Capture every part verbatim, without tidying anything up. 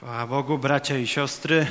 Chwała Bogu, bracia i siostry.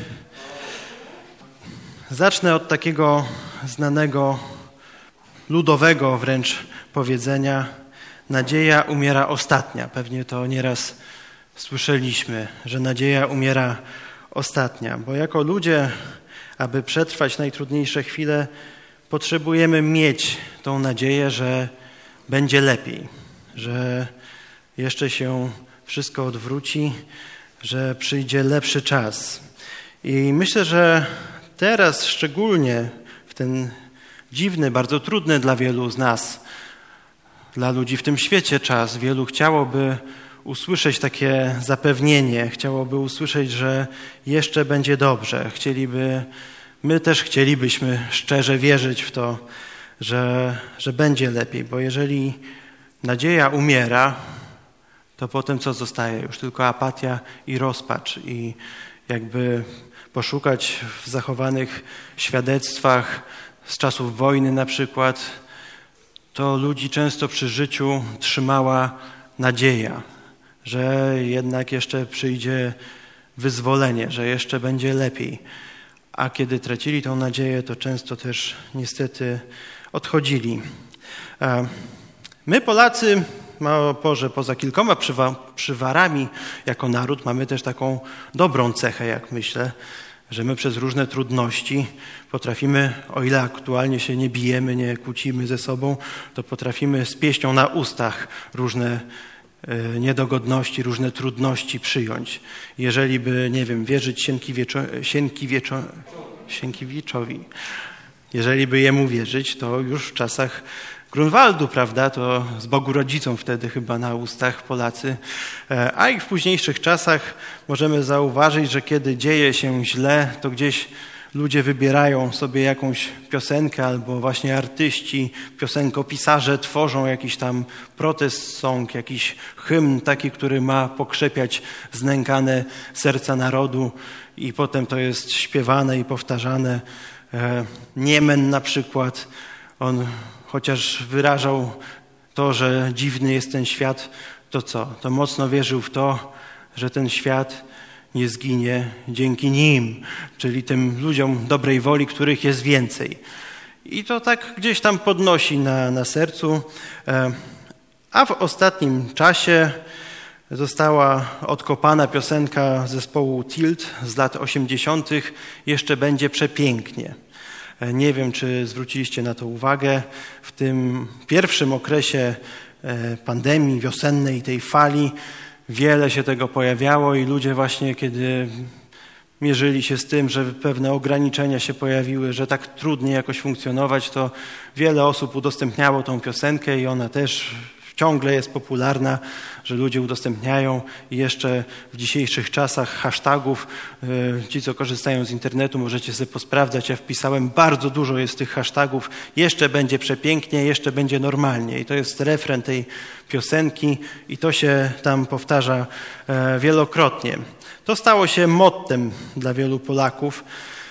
Zacznę od takiego znanego, ludowego wręcz powiedzenia: nadzieja umiera ostatnia. Pewnie to nieraz słyszeliśmy, że nadzieja umiera ostatnia, bo jako ludzie, aby przetrwać najtrudniejsze chwile, potrzebujemy mieć tą nadzieję, że będzie lepiej, że jeszcze się wszystko odwróci, że przyjdzie lepszy czas. I myślę, że teraz szczególnie w ten dziwny, bardzo trudny dla wielu z nas, dla ludzi w tym świecie czas, wielu chciałoby usłyszeć takie zapewnienie, chciałoby usłyszeć, że jeszcze będzie dobrze. Chcieliby, my też chcielibyśmy szczerze wierzyć w to, że, że będzie lepiej, bo jeżeli nadzieja umiera, to potem co zostaje? Już tylko apatia i rozpacz i jakby poszukać w zachowanych świadectwach z czasów wojny na przykład, to ludzi często przy życiu trzymała nadzieja, że jednak jeszcze przyjdzie wyzwolenie, że jeszcze będzie lepiej. A kiedy tracili tą nadzieję, to często też niestety odchodzili. My Polacy, Boże, poza kilkoma przywa- przywarami jako naród mamy też taką dobrą cechę, jak myślę, że my przez różne trudności potrafimy, o ile aktualnie się nie bijemy, nie kłócimy ze sobą, to potrafimy z pieśnią na ustach różne y, niedogodności, różne trudności przyjąć. Jeżeli by, nie wiem, wierzyć Sienkiewiczo- Sienkiewiczo- Sienkiewiczowi, jeżeli by jemu wierzyć, to już w czasach Grunwaldu, prawda, to z Bogu rodzicą wtedy chyba na ustach Polacy, a i w późniejszych czasach możemy zauważyć, że kiedy dzieje się źle, to gdzieś ludzie wybierają sobie jakąś piosenkę albo właśnie artyści, piosenkopisarze tworzą jakiś tam protest song, jakiś hymn taki, który ma pokrzepiać znękane serca narodu i potem to jest śpiewane i powtarzane. Niemen na przykład, on chociaż wyrażał to, że dziwny jest ten świat, to co? To mocno wierzył w to, że ten świat nie zginie dzięki nim, czyli tym ludziom dobrej woli, których jest więcej. I to tak gdzieś tam podnosi na, na sercu. A w ostatnim czasie została odkopana piosenka zespołu Tilt z lat osiemdziesiątych. Jeszcze będzie przepięknie. Nie wiem, czy zwróciliście na to uwagę. W tym pierwszym okresie pandemii wiosennej, tej fali, wiele się tego pojawiało i ludzie właśnie, kiedy mierzyli się z tym, że pewne ograniczenia się pojawiły, że tak trudniej jakoś funkcjonować, to wiele osób udostępniało tą piosenkę i ona też ciągle jest popularna, że ludzie udostępniają i jeszcze w dzisiejszych czasach hashtagów, ci co korzystają z internetu możecie sobie posprawdzać, ja wpisałem, bardzo dużo jest tych hashtagów, jeszcze będzie przepięknie, jeszcze będzie normalnie i to jest refren tej piosenki i to się tam powtarza wielokrotnie. To stało się mottem dla wielu Polaków.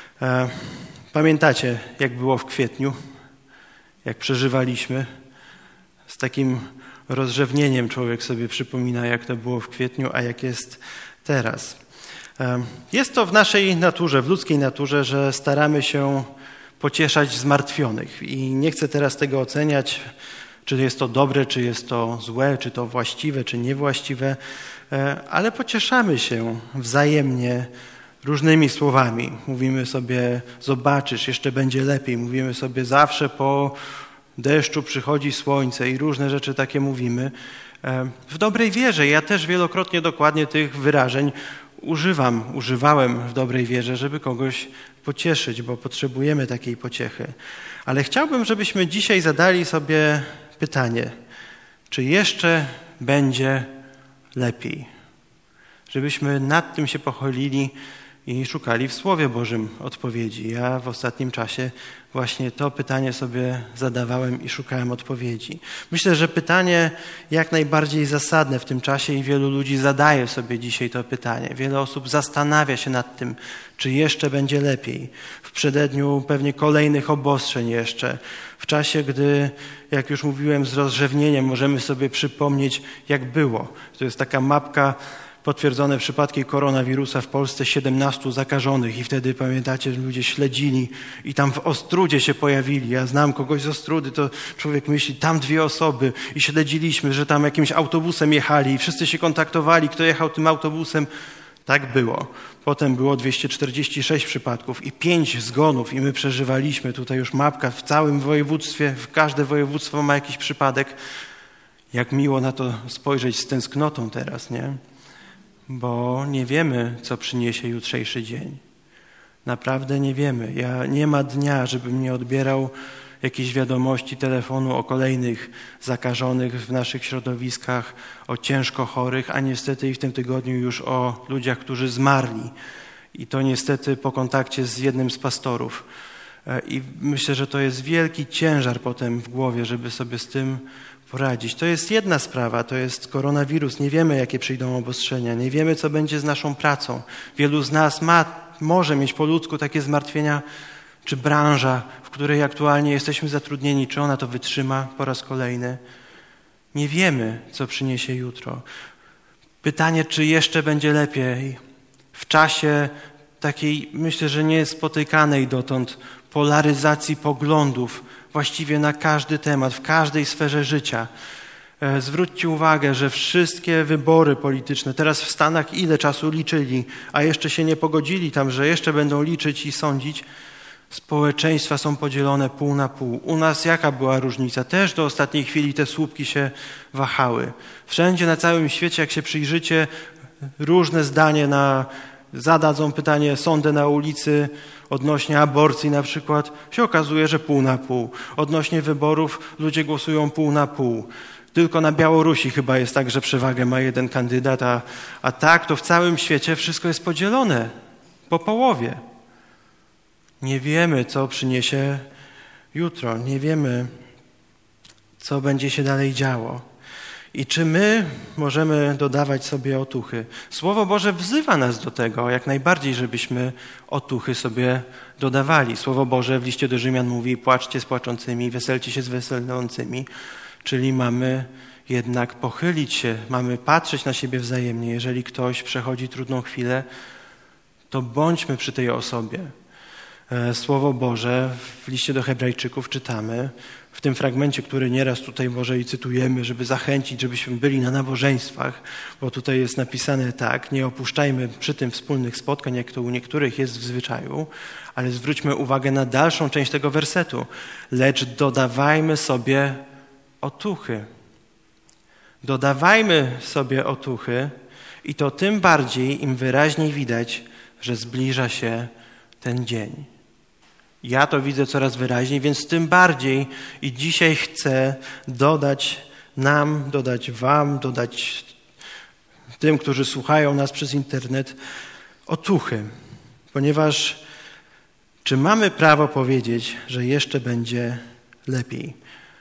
Pamiętacie, jak było w kwietniu, jak przeżywaliśmy? Z takim rozrzewnieniem człowiek sobie przypomina, jak to było w kwietniu, a jak jest teraz. Jest to w naszej naturze, w ludzkiej naturze, że staramy się pocieszać zmartwionych. I nie chcę teraz tego oceniać, czy jest to dobre, czy jest to złe, czy to właściwe, czy niewłaściwe, ale pocieszamy się wzajemnie różnymi słowami. Mówimy sobie, zobaczysz, jeszcze będzie lepiej. Mówimy sobie, zawsze po deszczu przychodzi słońce i różne rzeczy takie mówimy. W dobrej wierze. Ja też wielokrotnie dokładnie tych wyrażeń używam, używałem w dobrej wierze, żeby kogoś pocieszyć, bo potrzebujemy takiej pociechy. Ale chciałbym, żebyśmy dzisiaj zadali sobie pytanie, czy jeszcze będzie lepiej? Żebyśmy nad tym się pochylili i szukali w Słowie Bożym odpowiedzi. Ja w ostatnim czasie właśnie to pytanie sobie zadawałem i szukałem odpowiedzi. Myślę, że pytanie jak najbardziej zasadne w tym czasie i wielu ludzi zadaje sobie dzisiaj to pytanie. Wiele osób zastanawia się nad tym, czy jeszcze będzie lepiej. W przededniu pewnie kolejnych obostrzeń jeszcze. W czasie, gdy, jak już mówiłem, z rozrzewnieniem możemy sobie przypomnieć, jak było. To jest taka mapka potwierdzone przypadki koronawirusa w Polsce, siedemnastu zakażonych i wtedy, pamiętacie, ludzie śledzili i tam w Ostródzie się pojawili. Ja znam kogoś z Ostródy, to człowiek myśli, tam dwie osoby i śledziliśmy, że tam jakimś autobusem jechali i wszyscy się kontaktowali, kto jechał tym autobusem. Tak było. Potem było dwieście czterdzieści sześć przypadków i pięć zgonów i my przeżywaliśmy. Tutaj już mapka w całym województwie, w każde województwo ma jakiś przypadek. Jak miło na to spojrzeć z tęsknotą teraz, nie? Bo nie wiemy, co przyniesie jutrzejszy dzień. Naprawdę nie wiemy. Ja nie ma dnia, żebym nie odbierał jakieś wiadomości telefonu o kolejnych zakażonych w naszych środowiskach, o ciężko chorych, a niestety i w tym tygodniu już o ludziach, którzy zmarli. I to niestety po kontakcie z jednym z pastorów. I myślę, że to jest wielki ciężar potem w głowie, żeby sobie z tym poradzić. To jest jedna sprawa, to jest koronawirus. Nie wiemy, jakie przyjdą obostrzenia, nie wiemy, co będzie z naszą pracą. Wielu z nas ma, może mieć po ludzku takie zmartwienia, czy branża, w której aktualnie jesteśmy zatrudnieni, czy ona to wytrzyma po raz kolejny. Nie wiemy, co przyniesie jutro. Pytanie, czy jeszcze będzie lepiej w czasie takiej, myślę, że niespotykanej dotąd polaryzacji poglądów właściwie na każdy temat, w każdej sferze życia. Zwróćcie uwagę, że wszystkie wybory polityczne, teraz w Stanach ile czasu liczyli, a jeszcze się nie pogodzili tam, że jeszcze będą liczyć i sądzić. Społeczeństwa są podzielone pół na pół. U nas jaka była różnica? Też do ostatniej chwili te słupki się wahały. Wszędzie na całym świecie, jak się przyjrzycie, różne zdanie na, zadadzą pytanie, sądę na ulicy odnośnie aborcji na przykład, się okazuje, że pół na pół. Odnośnie wyborów ludzie głosują pół na pół. Tylko na Białorusi chyba jest tak, że przewagę ma jeden kandydat, a, a tak to w całym świecie wszystko jest podzielone po połowie. Nie wiemy, co przyniesie jutro. Nie wiemy, co będzie się dalej działo. I czy my możemy dodawać sobie otuchy? Słowo Boże wzywa nas do tego, jak najbardziej, żebyśmy otuchy sobie dodawali. Słowo Boże w liście do Rzymian mówi, płaczcie z płaczącymi, weselcie się z weselącymi. Czyli mamy jednak pochylić się, mamy patrzeć na siebie wzajemnie. Jeżeli ktoś przechodzi trudną chwilę, to bądźmy przy tej osobie. Słowo Boże w liście do Hebrajczyków czytamy, w tym fragmencie, który nieraz tutaj może i cytujemy, żeby zachęcić, żebyśmy byli na nabożeństwach, bo tutaj jest napisane tak, nie opuszczajmy przy tym wspólnych spotkań, jak to u niektórych jest w zwyczaju, ale zwróćmy uwagę na dalszą część tego wersetu. Lecz dodawajmy sobie otuchy. Dodawajmy sobie otuchy i to tym bardziej, im wyraźniej widać, że zbliża się ten dzień. Ja to widzę coraz wyraźniej, więc tym bardziej i dzisiaj chcę dodać nam, dodać wam, dodać tym, którzy słuchają nas przez internet, otuchy. Ponieważ czy mamy prawo powiedzieć, że jeszcze będzie lepiej?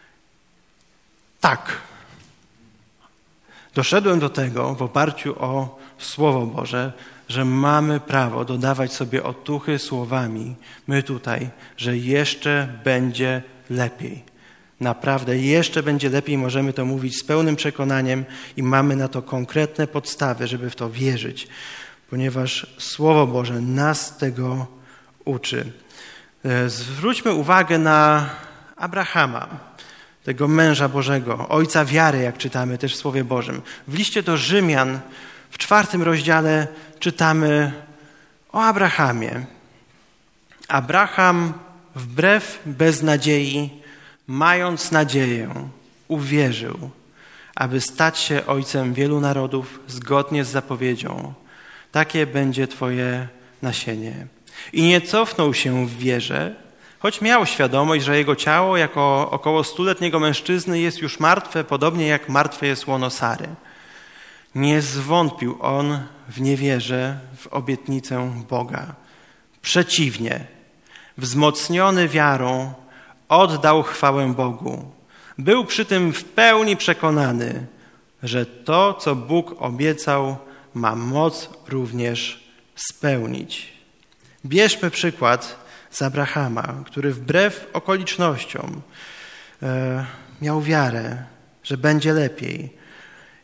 Tak. Doszedłem do tego w oparciu o Słowo Boże, że mamy prawo dodawać sobie otuchy słowami, my tutaj, że jeszcze będzie lepiej. Naprawdę jeszcze będzie lepiej, możemy to mówić z pełnym przekonaniem i mamy na to konkretne podstawy, żeby w to wierzyć, ponieważ Słowo Boże nas tego uczy. Zwróćmy uwagę na Abrahama, tego męża Bożego, ojca wiary, jak czytamy też w Słowie Bożym. W liście do Rzymian w czwartym rozdziale czytamy o Abrahamie. Abraham wbrew beznadziei, mając nadzieję, uwierzył, aby stać się ojcem wielu narodów zgodnie z zapowiedzią. Takie będzie twoje nasienie. I nie cofnął się w wierze, choć miał świadomość, że jego ciało jako około stuletniego mężczyzny jest już martwe, podobnie jak martwe jest łono Sary. Nie zwątpił on w niewierze, w obietnicę Boga. Przeciwnie, wzmocniony wiarą, oddał chwałę Bogu. Był przy tym w pełni przekonany, że to, co Bóg obiecał, ma moc również spełnić. Bierzmy przykład z Abrahama, który wbrew okolicznościom e, miał wiarę, że będzie lepiej.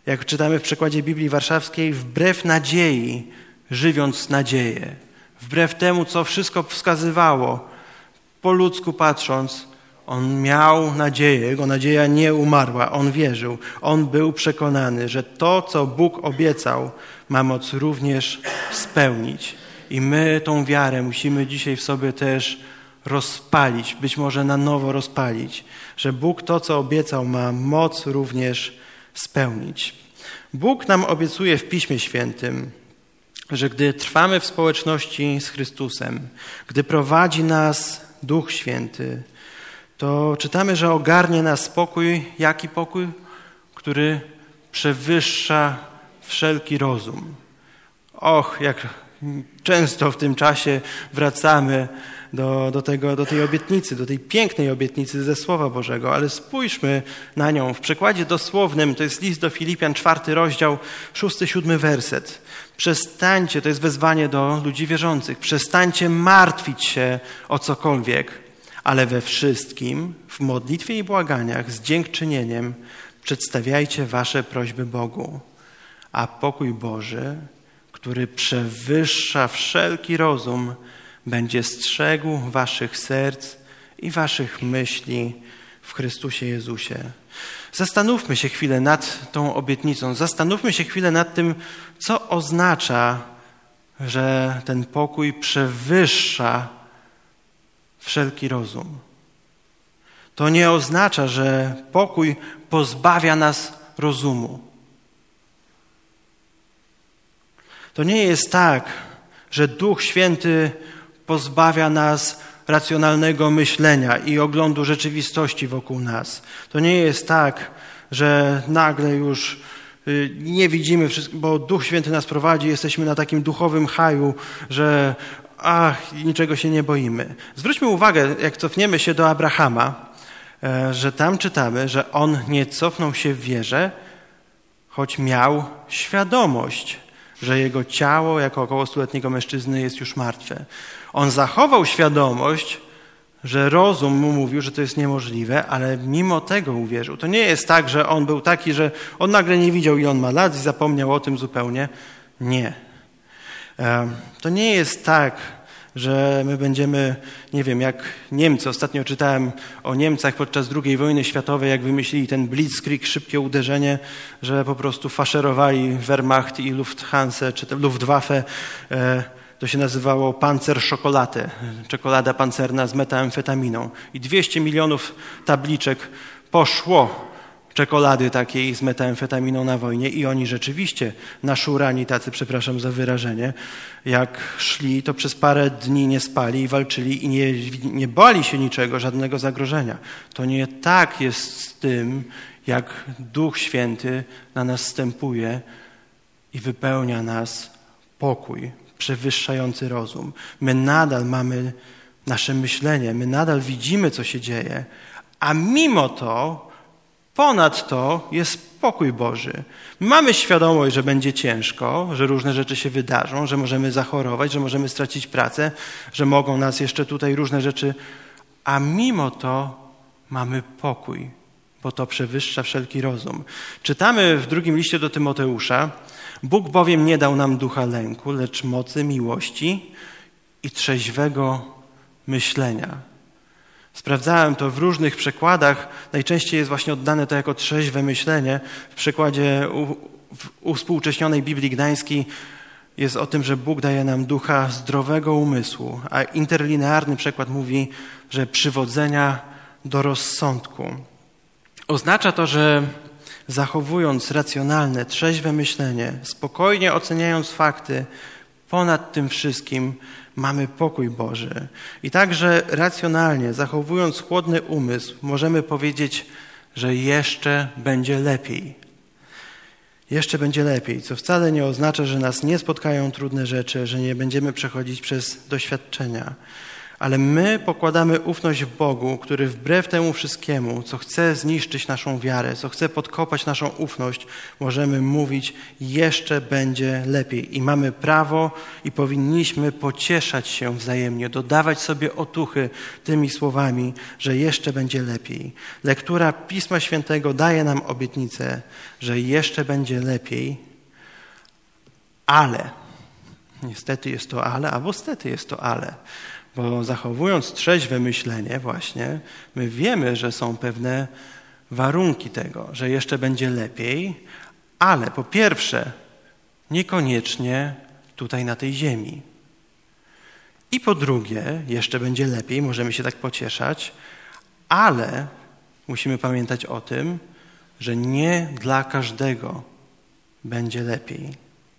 Jak czytamy w przekładzie Biblii Warszawskiej, wbrew nadziei, żywiąc nadzieję. Wbrew temu, co wszystko wskazywało, po ludzku patrząc, on miał nadzieję, jego nadzieja nie umarła, on wierzył, on był przekonany, że to, co Bóg obiecał, ma moc również spełnić. I my tą wiarę musimy dzisiaj w sobie też rozpalić, być może na nowo rozpalić, że Bóg to, co obiecał, ma moc również spełnić. Bóg nam obiecuje w Piśmie Świętym, że gdy trwamy w społeczności z Chrystusem, gdy prowadzi nas Duch Święty, to czytamy, że ogarnie nas spokój. Jaki pokój? Który przewyższa wszelki rozum. Och, jak często w tym czasie wracamy do, do, tego, do tej obietnicy, do tej pięknej obietnicy ze Słowa Bożego, ale spójrzmy na nią. W przekładzie dosłownym to jest list do Filipian, czwarty rozdział, szósty, siódmy werset. Przestańcie, to jest wezwanie do ludzi wierzących, przestańcie martwić się o cokolwiek, ale we wszystkim, w modlitwie i błaganiach, z dziękczynieniem przedstawiajcie wasze prośby Bogu. A pokój Boży, który przewyższa wszelki rozum, będzie strzegł waszych serc i waszych myśli w Chrystusie Jezusie. Zastanówmy się chwilę nad tą obietnicą. Zastanówmy się chwilę nad tym, co oznacza, że ten pokój przewyższa wszelki rozum. To nie oznacza, że pokój pozbawia nas rozumu. To nie jest tak, że Duch Święty pozbawia nas racjonalnego myślenia i oglądu rzeczywistości wokół nas. To nie jest tak, że nagle już nie widzimy wszystkiego, bo Duch Święty nas prowadzi, jesteśmy na takim duchowym haju, że ach, niczego się nie boimy. Zwróćmy uwagę, jak cofniemy się do Abrahama, że tam czytamy, że on nie cofnął się w wierze, choć miał świadomość, że jego ciało jako około stuletniego mężczyzny jest już martwe. On zachował świadomość, że rozum mu mówił, że to jest niemożliwe, ale mimo tego uwierzył. To nie jest tak, że on był taki, że on nagle nie widział, ile on ma lat i zapomniał o tym zupełnie. Nie. To nie jest tak, że my będziemy, nie wiem, jak Niemcy. Ostatnio czytałem o Niemcach podczas drugiej wojny światowej, jak wymyślili ten blitzkrieg, szybkie uderzenie, że po prostu faszerowali Wehrmacht i Lufthansa, czy Luftwaffe. To się nazywało Panzerschokoladę, czekolada pancerna z metamfetaminą. I dwieście milionów tabliczek poszło czekolady takiej z metamfetaminą na wojnie i oni rzeczywiście naszurani tacy, przepraszam za wyrażenie, jak szli, to przez parę dni nie spali i walczyli i nie, nie bali się niczego, żadnego zagrożenia. To nie tak jest z tym, jak Duch Święty na nas zstępuje i wypełnia nas pokój przewyższający rozum. My nadal mamy nasze myślenie, my nadal widzimy, co się dzieje, a mimo to ponad to jest pokój Boży. Mamy świadomość, że będzie ciężko, że różne rzeczy się wydarzą, że możemy zachorować, że możemy stracić pracę, że mogą nas jeszcze tutaj różne rzeczy, a mimo to mamy pokój, bo to przewyższa wszelki rozum. Czytamy w drugim liście do Tymoteusza: Bóg bowiem nie dał nam ducha lęku, lecz mocy, miłości i trzeźwego myślenia. Sprawdzałem to w różnych przekładach. Najczęściej jest właśnie oddane to jako trzeźwe myślenie. W przekładzie u, w uwspółcześnionej Biblii Gdańskiej jest o tym, że Bóg daje nam ducha zdrowego umysłu, a interlinearny przekład mówi, że przywodzenia do rozsądku. Oznacza to, że zachowując racjonalne, trzeźwe myślenie, spokojnie oceniając fakty, ponad tym wszystkim mamy pokój Boży. I także racjonalnie, zachowując chłodny umysł, możemy powiedzieć, że jeszcze będzie lepiej. Jeszcze będzie lepiej, co wcale nie oznacza, że nas nie spotkają trudne rzeczy, że nie będziemy przechodzić przez doświadczenia. Ale my pokładamy ufność w Bogu, który wbrew temu wszystkiemu, co chce zniszczyć naszą wiarę, co chce podkopać naszą ufność, możemy mówić, jeszcze będzie lepiej. I mamy prawo i powinniśmy pocieszać się wzajemnie, dodawać sobie otuchy tymi słowami, że jeszcze będzie lepiej. Lektura Pisma Świętego daje nam obietnicę, że jeszcze będzie lepiej, ale, niestety jest to ale, albo stety jest to ale, bo zachowując trzeźwe myślenie właśnie, my wiemy, że są pewne warunki tego, że jeszcze będzie lepiej, ale po pierwsze, niekoniecznie tutaj na tej ziemi. I po drugie, jeszcze będzie lepiej, możemy się tak pocieszać, ale musimy pamiętać o tym, że nie dla każdego będzie lepiej.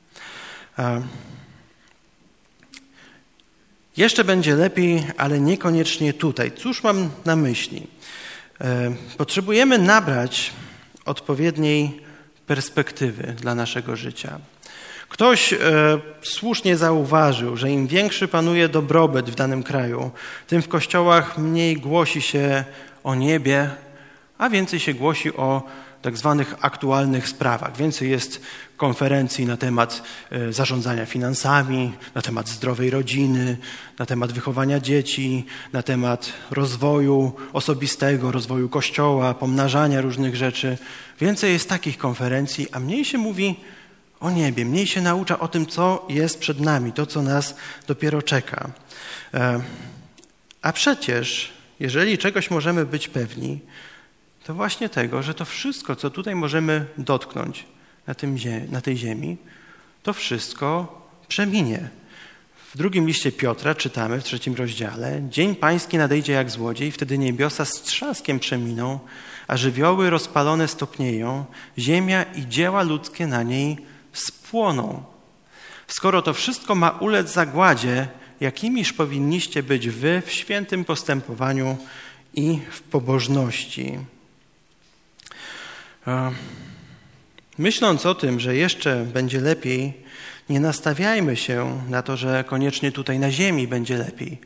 Jeszcze będzie lepiej, ale niekoniecznie tutaj. Cóż mam na myśli? Potrzebujemy nabrać odpowiedniej perspektywy dla naszego życia. Ktoś e, słusznie zauważył, że im większy panuje dobrobyt w danym kraju, tym w kościołach mniej głosi się o niebie, a więcej się głosi o tak zwanych aktualnych sprawach. Więcej jest konferencji na temat e, zarządzania finansami, na temat zdrowej rodziny, na temat wychowania dzieci, na temat rozwoju osobistego, rozwoju kościoła, pomnażania różnych rzeczy. Więcej jest takich konferencji, a mniej się mówi o niebie, mniej się naucza o tym, co jest przed nami, to, co nas dopiero czeka. A przecież, jeżeli czegoś możemy być pewni, to właśnie tego, że to wszystko, co tutaj możemy dotknąć na, tym, na tej ziemi, to wszystko przeminie. W drugim liście Piotra czytamy w trzecim rozdziale: Dzień Pański nadejdzie jak złodziej, wtedy niebiosa z trzaskiem przeminą, a żywioły rozpalone stopnieją, ziemia i dzieła ludzkie na niej spłoną. Skoro to wszystko ma ulec zagładzie, jakimiż powinniście być wy w świętym postępowaniu i w pobożności. Myśląc o tym, że jeszcze będzie lepiej, nie nastawiajmy się na to, że koniecznie tutaj na ziemi będzie lepiej.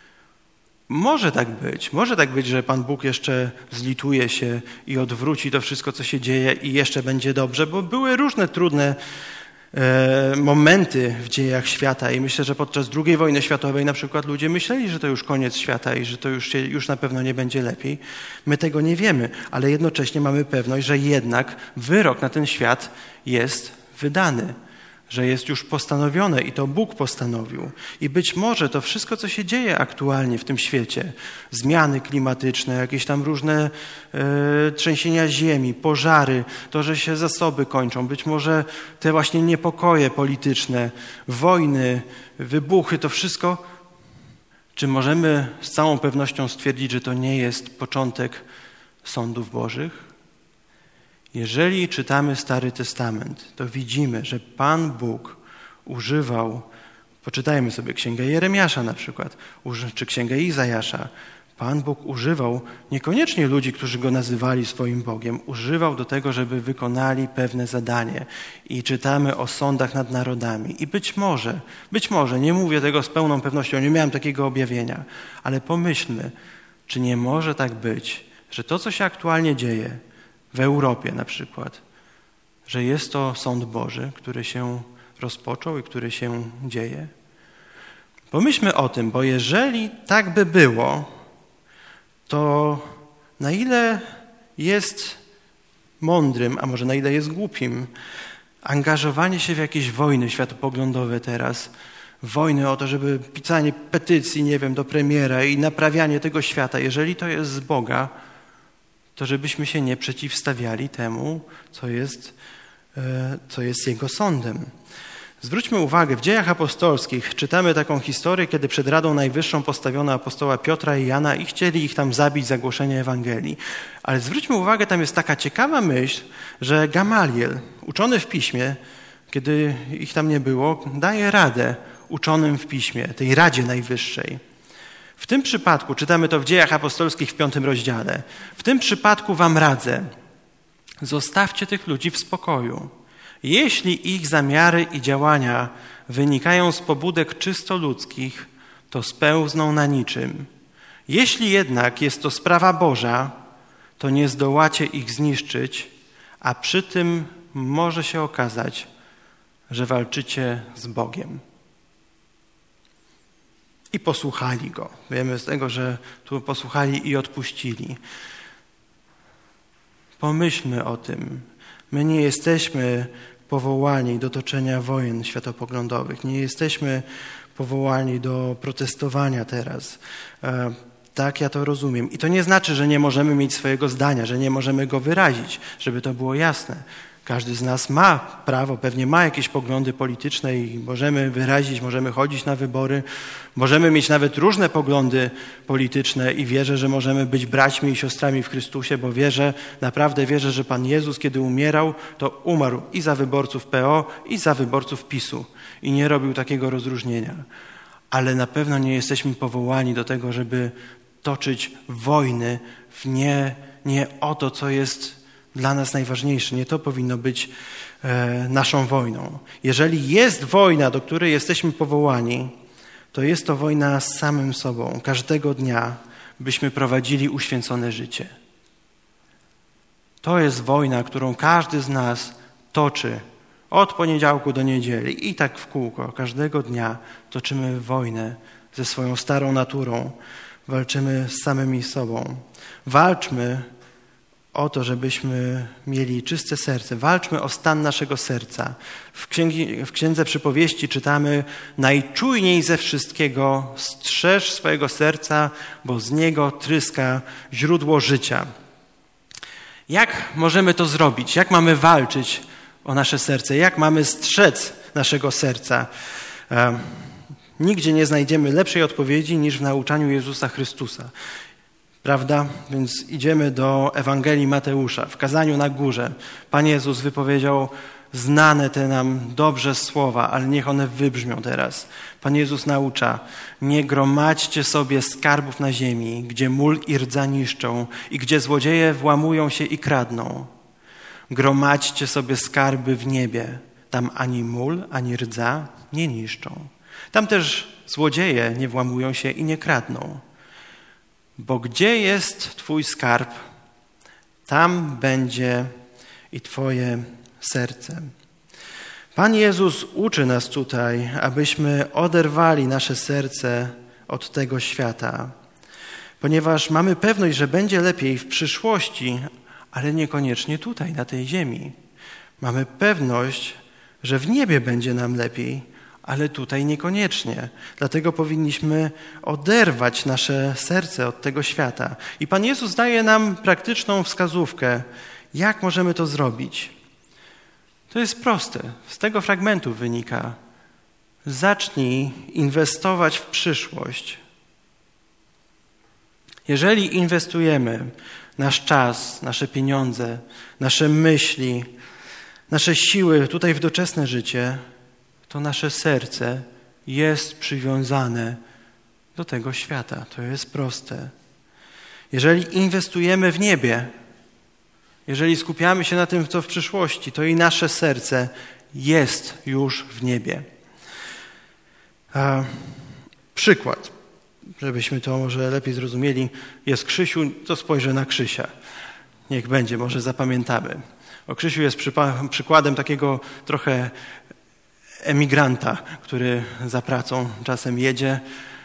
Może tak być, może tak być, że Pan Bóg jeszcze zlituje się i odwróci to wszystko, co się dzieje i jeszcze będzie dobrze, bo były różne trudne e, momenty w dziejach świata i myślę, że podczas drugiej wojny światowej na przykład ludzie myśleli, że to już koniec świata i że to już, się, już na pewno nie będzie lepiej. My tego nie wiemy, ale jednocześnie mamy pewność, że jednak wyrok na ten świat jest wydany, że jest już postanowione i to Bóg postanowił. I być może to wszystko, co się dzieje aktualnie w tym świecie, zmiany klimatyczne, jakieś tam różne e, trzęsienia ziemi, pożary, to, że się zasoby kończą, być może te właśnie niepokoje polityczne, wojny, wybuchy, to wszystko, czy możemy z całą pewnością stwierdzić, że to nie jest początek sądów Bożych? Jeżeli czytamy Stary Testament, to widzimy, że Pan Bóg używał, poczytajmy sobie Księgę Jeremiasza na przykład, czy Księgę Izajasza. Pan Bóg używał niekoniecznie ludzi, którzy Go nazywali swoim Bogiem, używał do tego, żeby wykonali pewne zadanie. I czytamy o sądach nad narodami. I być może, być może, nie mówię tego z pełną pewnością, nie miałem takiego objawienia, ale pomyślmy, czy nie może tak być, że to, co się aktualnie dzieje, w Europie na przykład, że jest to sąd Boży, który się rozpoczął i który się dzieje. Pomyślmy o tym, bo jeżeli tak by było, to na ile jest mądrym, a może na ile jest głupim, angażowanie się w jakieś wojny światopoglądowe teraz, wojny o to, żeby pisanie petycji, nie wiem, do premiera i naprawianie tego świata, jeżeli to jest z Boga, to żebyśmy się nie przeciwstawiali temu, co jest, co jest Jego sądem. Zwróćmy uwagę, w Dziejach Apostolskich czytamy taką historię, kiedy przed Radą Najwyższą postawiono apostoła Piotra i Jana i chcieli ich tam zabić za głoszenie Ewangelii. Ale zwróćmy uwagę, tam jest taka ciekawa myśl, że Gamaliel, uczony w Piśmie, kiedy ich tam nie było, daje radę uczonym w Piśmie, tej Radzie Najwyższej. W tym przypadku, czytamy to w Dziejach Apostolskich w piątym rozdziale, w tym przypadku wam radzę, zostawcie tych ludzi w spokoju. Jeśli ich zamiary i działania wynikają z pobudek czysto ludzkich, to spełzną na niczym. Jeśli jednak jest to sprawa Boża, to nie zdołacie ich zniszczyć, a przy tym może się okazać, że walczycie z Bogiem. I posłuchali Go. Wiemy z tego, że tu posłuchali i odpuścili. Pomyślmy o tym. My nie jesteśmy powołani do toczenia wojen światopoglądowych. Nie jesteśmy powołani do protestowania teraz. Tak ja to rozumiem. I to nie znaczy, że nie możemy mieć swojego zdania, że nie możemy go wyrazić, żeby to było jasne. Każdy z nas ma prawo, pewnie ma jakieś poglądy polityczne i możemy wyrazić, możemy chodzić na wybory, możemy mieć nawet różne poglądy polityczne i wierzę, że możemy być braćmi i siostrami w Chrystusie, bo wierzę, naprawdę wierzę, że Pan Jezus, kiedy umierał, to umarł i za wyborców P O, i za wyborców PiSu i nie robił takiego rozróżnienia. Ale na pewno nie jesteśmy powołani do tego, żeby toczyć wojny w nie, nie o to, co jest dla nas najważniejsze. Nie to powinno być e, naszą wojną. Jeżeli jest wojna, do której jesteśmy powołani, to jest to wojna z samym sobą. Każdego dnia byśmy prowadzili uświęcone życie. To jest wojna, którą każdy z nas toczy od poniedziałku do niedzieli i tak w kółko. Każdego dnia toczymy wojnę ze swoją starą naturą. Walczymy z samymi sobą. Walczmy o to, żebyśmy mieli czyste serce. Walczmy o stan naszego serca. W, księgi, w Księdze Przypowieści czytamy: najczujniej ze wszystkiego strzeż swojego serca, bo z niego tryska źródło życia. Jak możemy to zrobić? Jak mamy walczyć o nasze serce? Jak mamy strzec naszego serca? Um, nigdzie nie znajdziemy lepszej odpowiedzi niż w nauczaniu Jezusa Chrystusa. Prawda? Więc idziemy do Ewangelii Mateusza. W kazaniu na górze Pan Jezus wypowiedział znane te nam dobrze słowa, ale niech one wybrzmią teraz. Pan Jezus naucza: nie gromadźcie sobie skarbów na ziemi, gdzie mól i rdza niszczą i gdzie złodzieje włamują się i kradną. Gromadźcie sobie skarby w niebie. Tam ani mól, ani rdza nie niszczą. Tam też złodzieje nie włamują się i nie kradną. Bo gdzie jest Twój skarb, tam będzie i Twoje serce. Pan Jezus uczy nas tutaj, abyśmy oderwali nasze serce od tego świata, ponieważ mamy pewność, że będzie lepiej w przyszłości, ale niekoniecznie tutaj, na tej ziemi. Mamy pewność, że w niebie będzie nam lepiej, ale tutaj niekoniecznie. Dlatego powinniśmy oderwać nasze serce od tego świata. I Pan Jezus daje nam praktyczną wskazówkę, jak możemy to zrobić. To jest proste. Z tego fragmentu wynika: zacznij inwestować w przyszłość. Jeżeli inwestujemy nasz czas, nasze pieniądze, nasze myśli, nasze siły tutaj w doczesne życie, to nasze serce jest przywiązane do tego świata. To jest proste. Jeżeli inwestujemy w niebie, jeżeli skupiamy się na tym, co w przyszłości, to i nasze serce jest już w niebie. A przykład, żebyśmy to może lepiej zrozumieli, jest Krzysiu, to spojrzę na Krzysia. Niech będzie, może zapamiętamy. O, Krzysiu jest przypa- przykładem takiego trochę emigranta, który za pracą czasem jedzie,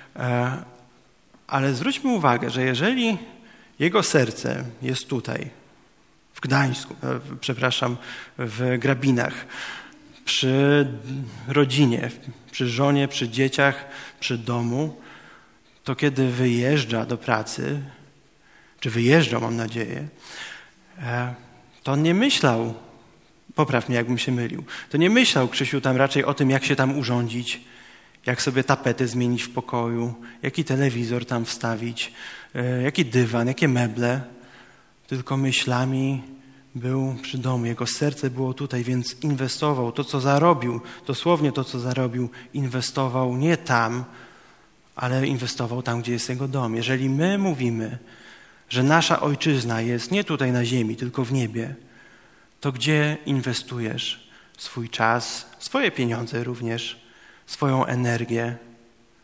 ale zwróćmy uwagę, że jeżeli jego serce jest tutaj, w Gdańsku, przepraszam, w Grabinach, przy rodzinie, przy żonie, przy dzieciach, przy domu, to kiedy wyjeżdża do pracy, czy wyjeżdża, mam nadzieję, to on nie myślał, popraw mnie, jakbym się mylił, to nie myślał Krzysiu tam raczej o tym, jak się tam urządzić, jak sobie tapetę zmienić w pokoju, jaki telewizor tam wstawić, jaki dywan, jakie meble, tylko myślami był przy domu. Jego serce było tutaj, więc inwestował to, co zarobił, dosłownie to, co zarobił, inwestował nie tam, ale inwestował tam, gdzie jest jego dom. Jeżeli my mówimy, że nasza ojczyzna jest nie tutaj na ziemi, tylko w niebie, to gdzie inwestujesz swój czas, swoje pieniądze również, swoją energię?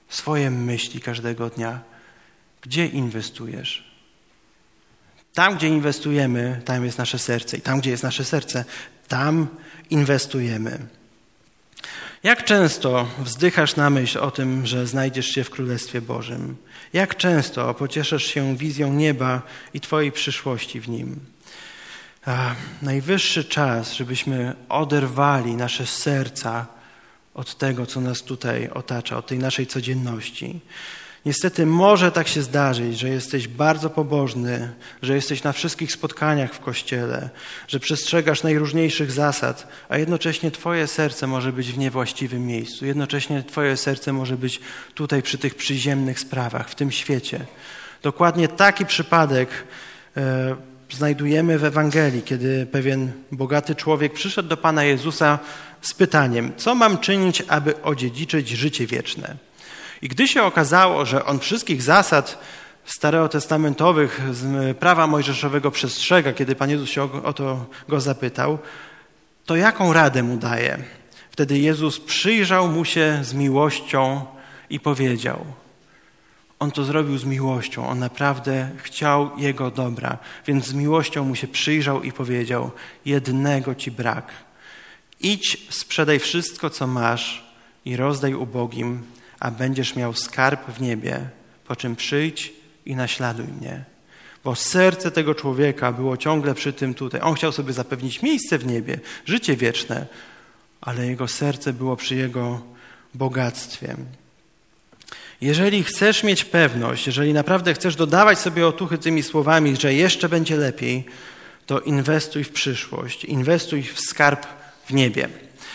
swoje myśli każdego dnia? Gdzie inwestujesz? Tam, gdzie inwestujemy, tam jest nasze serce. I tam, gdzie jest nasze serce, tam inwestujemy. Jak często wzdychasz na myśl o tym, że znajdziesz się w Królestwie Bożym? Jak często pocieszasz się wizją nieba i Twojej przyszłości w nim? A najwyższy czas, żebyśmy oderwali nasze serca od tego, co nas tutaj otacza, od tej naszej codzienności. Niestety może tak się zdarzyć, że jesteś bardzo pobożny, że jesteś na wszystkich spotkaniach w Kościele, że przestrzegasz najróżniejszych zasad, a jednocześnie Twoje serce może być w niewłaściwym miejscu. Jednocześnie Twoje serce może być tutaj przy tych przyziemnych sprawach, w tym świecie. Dokładnie taki przypadek e, znajdujemy w Ewangelii, kiedy pewien bogaty człowiek przyszedł do Pana Jezusa z pytaniem: co mam czynić, aby odziedziczyć życie wieczne? I gdy się okazało, że on wszystkich zasad starotestamentowych z prawa mojżeszowego przestrzega, kiedy Pan Jezus się o to go zapytał, to jaką radę mu daje? Wtedy Jezus przyjrzał mu się z miłością i powiedział: on to zrobił z miłością, on naprawdę chciał jego dobra, więc z miłością mu się przyjrzał i powiedział: jednego ci brak. Idź, sprzedaj wszystko, co masz i rozdaj ubogim, a będziesz miał skarb w niebie, po czym przyjdź i naśladuj mnie. Bo serce tego człowieka było ciągle przy tym tutaj. On chciał sobie zapewnić miejsce w niebie, życie wieczne, ale jego serce było przy jego bogactwie. Jeżeli chcesz mieć pewność, jeżeli naprawdę chcesz dodawać sobie otuchy tymi słowami, że jeszcze będzie lepiej, to inwestuj w przyszłość, inwestuj w skarb w niebie.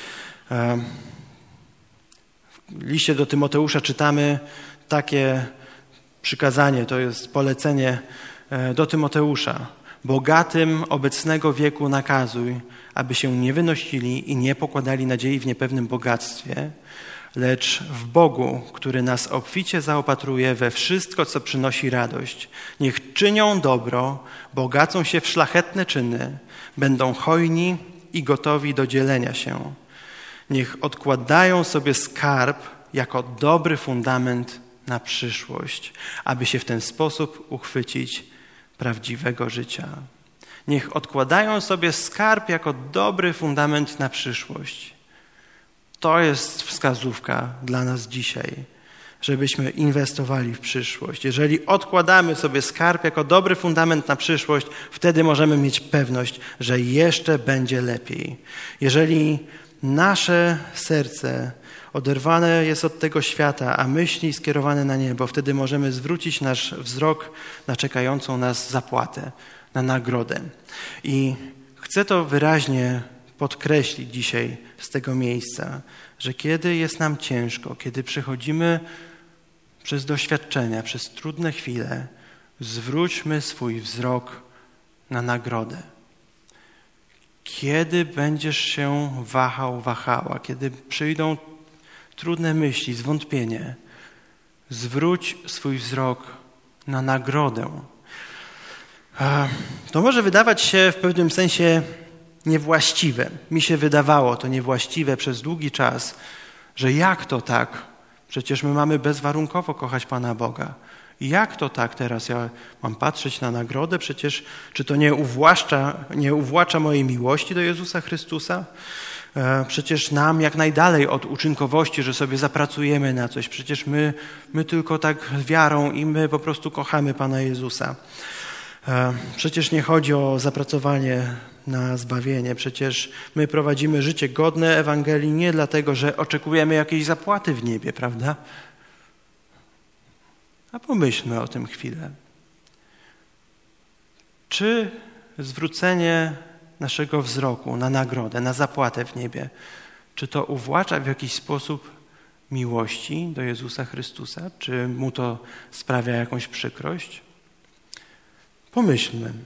W liście do Tymoteusza czytamy takie przykazanie, to jest polecenie do Tymoteusza. Bogatym obecnego wieku nakazuj, aby się nie wynosili i nie pokładali nadziei w niepewnym bogactwie, lecz w Bogu, który nas obficie zaopatruje we wszystko, co przynosi radość. Niech czynią dobro, bogacą się w szlachetne czyny, będą hojni i gotowi do dzielenia się. Niech odkładają sobie skarb jako dobry fundament na przyszłość, aby się w ten sposób uchwycić prawdziwego życia. Niech odkładają sobie skarb jako dobry fundament na przyszłość. To jest wskazówka dla nas dzisiaj, żebyśmy inwestowali w przyszłość. Jeżeli odkładamy sobie skarb jako dobry fundament na przyszłość, wtedy możemy mieć pewność, że jeszcze będzie lepiej. Jeżeli nasze serce oderwane jest od tego świata, a myśli skierowane na niebo, wtedy możemy zwrócić nasz wzrok na czekającą nas zapłatę, na nagrodę. I chcę to wyraźnie podkreślić dzisiaj z tego miejsca, że kiedy jest nam ciężko, kiedy przechodzimy przez doświadczenia, przez trudne chwile, zwróćmy swój wzrok na nagrodę. Kiedy będziesz się wahał, wahała, kiedy przyjdą trudne myśli, zwątpienie, zwróć swój wzrok na nagrodę. To może wydawać się w pewnym sensie niewłaściwe. Mi się wydawało to niewłaściwe przez długi czas, że jak to tak? Przecież my mamy bezwarunkowo kochać Pana Boga. I jak to tak teraz ja mam patrzeć na nagrodę? Przecież czy to nie uwłaszcza, nie uwłacza mojej miłości do Jezusa Chrystusa? Przecież nam jak najdalej od uczynkowości, że sobie zapracujemy na coś. Przecież my, my tylko tak wiarą i my po prostu kochamy Pana Jezusa. Przecież nie chodzi o zapracowanie na zbawienie. Przecież my prowadzimy życie godne Ewangelii nie dlatego, że oczekujemy jakiejś zapłaty w niebie, prawda? A pomyślmy o tym chwilę. Czy zwrócenie naszego wzroku na nagrodę, na zapłatę w niebie, czy to uwłacza w jakiś sposób miłości do Jezusa Chrystusa? Czy mu to sprawia jakąś przykrość? Pomyślmy.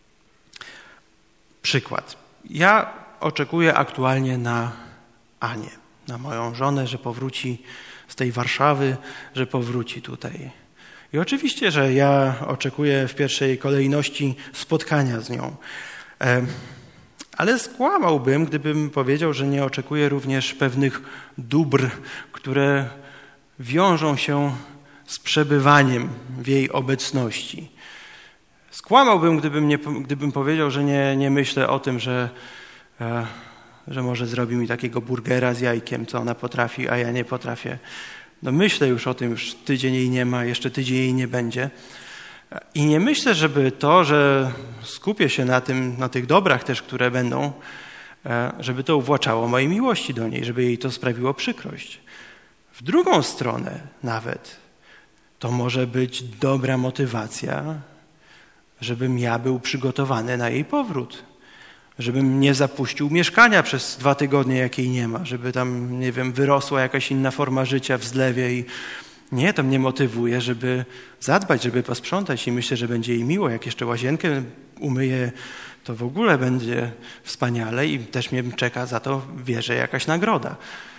Przykład. Ja oczekuję aktualnie na Anię, na moją żonę, że powróci z tej Warszawy, że powróci tutaj. I oczywiście, że ja oczekuję w pierwszej kolejności spotkania z nią. Ale skłamałbym, gdybym powiedział, że nie oczekuję również pewnych dóbr, które wiążą się z przebywaniem w jej obecności. Skłamałbym, gdybym, nie, gdybym powiedział, że nie, nie myślę o tym, że, e, że może zrobi mi takiego burgera z jajkiem, co ona potrafi, a ja nie potrafię. No myślę już o tym, już tydzień jej nie ma, jeszcze tydzień jej nie będzie. I nie myślę, żeby to, że skupię się na tym, na tych dobrach też, które będą, e, żeby to uwłaczało mojej miłości do niej, żeby jej to sprawiło przykrość. W drugą stronę nawet to może być dobra motywacja, żebym ja był przygotowany na jej powrót. Żebym nie zapuścił mieszkania przez dwa tygodnie, jak jej nie ma. Żeby tam, nie wiem, wyrosła jakaś inna forma życia w zlewie. I nie, to mnie motywuje, żeby zadbać, żeby posprzątać. I myślę, że będzie jej miło. Jak jeszcze łazienkę umyję, to w ogóle będzie wspaniale. I też mnie czeka za to, wierzę, jakaś nagroda.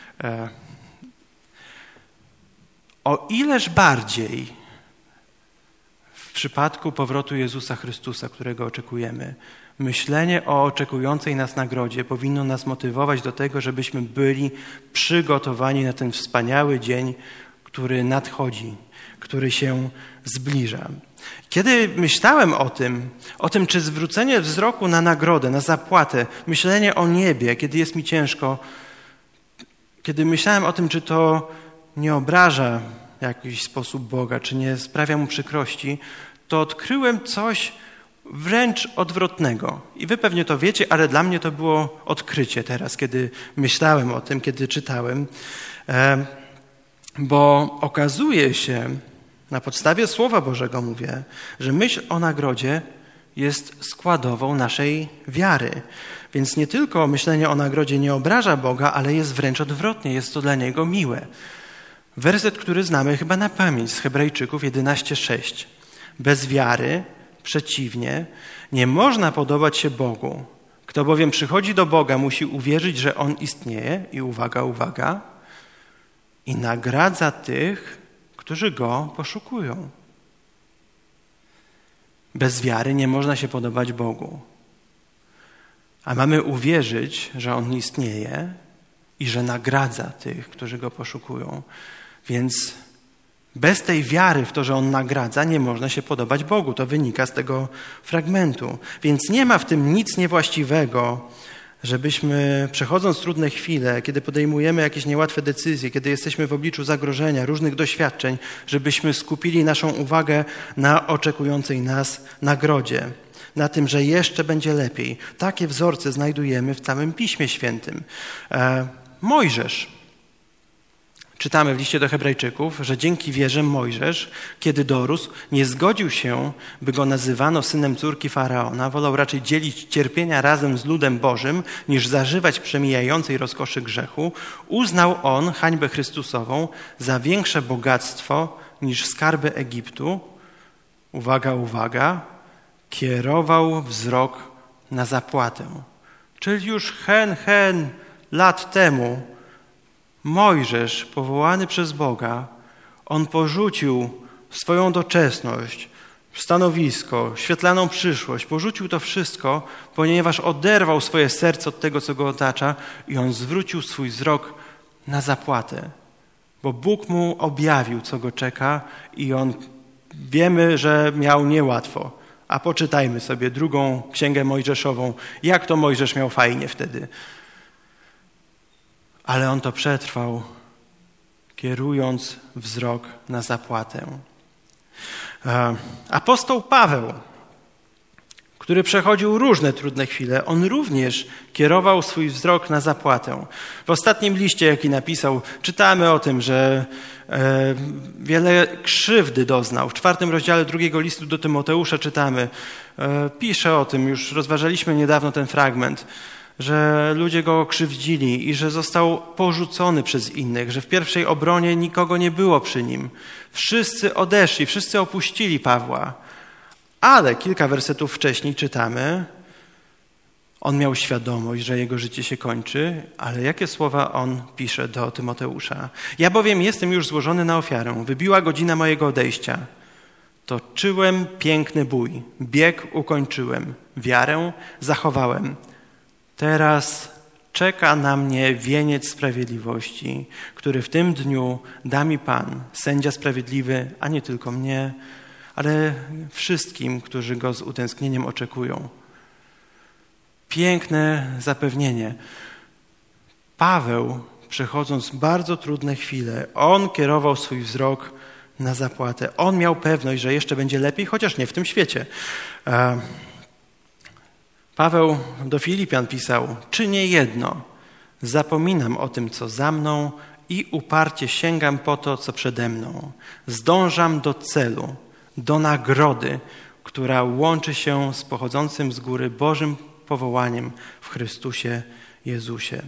O ileż bardziej w przypadku powrotu Jezusa Chrystusa, którego oczekujemy, myślenie o oczekującej nas nagrodzie powinno nas motywować do tego, żebyśmy byli przygotowani na ten wspaniały dzień, który nadchodzi, który się zbliża. Kiedy myślałem o tym, o tym, czy zwrócenie wzroku na nagrodę, na zapłatę, myślenie o niebie, kiedy jest mi ciężko, kiedy myślałem o tym, czy to nie obraża w jakiś sposób Boga, czy nie sprawia Mu przykrości, to odkryłem coś wręcz odwrotnego. I wy pewnie to wiecie, ale dla mnie to było odkrycie teraz, kiedy myślałem o tym, kiedy czytałem. Bo okazuje się, na podstawie Słowa Bożego mówię, że myśl o nagrodzie jest składową naszej wiary. Więc nie tylko myślenie o nagrodzie nie obraża Boga, ale jest wręcz odwrotnie, jest to dla Niego miłe. Werset, który znamy chyba na pamięć z Hebrajczyków jedenaście sześć. Bez wiary, przeciwnie, nie można podobać się Bogu. Kto bowiem przychodzi do Boga, musi uwierzyć, że On istnieje i uwaga, uwaga, i nagradza tych, którzy Go poszukują. Bez wiary nie można się podobać Bogu. A mamy uwierzyć, że On istnieje i że nagradza tych, którzy Go poszukują. Więc bez tej wiary w to, że On nagradza, nie można się podobać Bogu. To wynika z tego fragmentu. Więc nie ma w tym nic niewłaściwego, żebyśmy przechodząc trudne chwile, kiedy podejmujemy jakieś niełatwe decyzje, kiedy jesteśmy w obliczu zagrożenia, różnych doświadczeń, żebyśmy skupili naszą uwagę na oczekującej nas nagrodzie. Na tym, że jeszcze będzie lepiej. Takie wzorce znajdujemy w całym Piśmie Świętym. E, Mojżesz. Czytamy w liście do Hebrajczyków, że dzięki wierze Mojżesz, kiedy dorósł, nie zgodził się, by go nazywano synem córki Faraona. Wolał raczej dzielić cierpienia razem z ludem Bożym, niż zażywać przemijającej rozkoszy grzechu. Uznał on hańbę Chrystusową za większe bogactwo niż skarby Egiptu. Uwaga, uwaga. Kierował wzrok na zapłatę. Czyli już hen, hen lat temu Mojżesz, powołany przez Boga, on porzucił swoją doczesność, stanowisko, świetlaną przyszłość, porzucił to wszystko, ponieważ oderwał swoje serce od tego, co go otacza i on zwrócił swój wzrok na zapłatę. Bo Bóg mu objawił, co go czeka i on, wiemy, że miał niełatwo. A poczytajmy sobie drugą księgę mojżeszową, jak to Mojżesz miał fajnie wtedy. Ale on to przetrwał, kierując wzrok na zapłatę. Apostoł Paweł, który przechodził różne trudne chwile, on również kierował swój wzrok na zapłatę. W ostatnim liście, jaki napisał, czytamy o tym, że e, wiele krzywdy doznał. W czwartym rozdziale drugiego listu do Tymoteusza czytamy, e, pisze o tym, już rozważaliśmy niedawno ten fragment, że ludzie go krzywdzili i że został porzucony przez innych, że w pierwszej obronie nikogo nie było przy nim. Wszyscy odeszli, wszyscy opuścili Pawła. Ale kilka wersetów wcześniej czytamy, on miał świadomość, że jego życie się kończy, ale jakie słowa on pisze do Tymoteusza? Ja bowiem jestem już złożony na ofiarę, wybiła godzina mojego odejścia. Toczyłem piękny bój, bieg ukończyłem, wiarę zachowałem. Teraz czeka na mnie wieniec sprawiedliwości, który w tym dniu da mi Pan, sędzia sprawiedliwy, a nie tylko mnie, ale wszystkim, którzy Go z utęsknieniem oczekują. Piękne zapewnienie. Paweł, przechodząc bardzo trudne chwile, on kierował swój wzrok na zapłatę. On miał pewność, że jeszcze będzie lepiej, chociaż nie w tym świecie. Paweł do Filipian pisał: czynię jedno, zapominam o tym, co za mną i uparcie sięgam po to, co przede mną. Zdążam do celu, do nagrody, która łączy się z pochodzącym z góry Bożym powołaniem w Chrystusie Jezusie.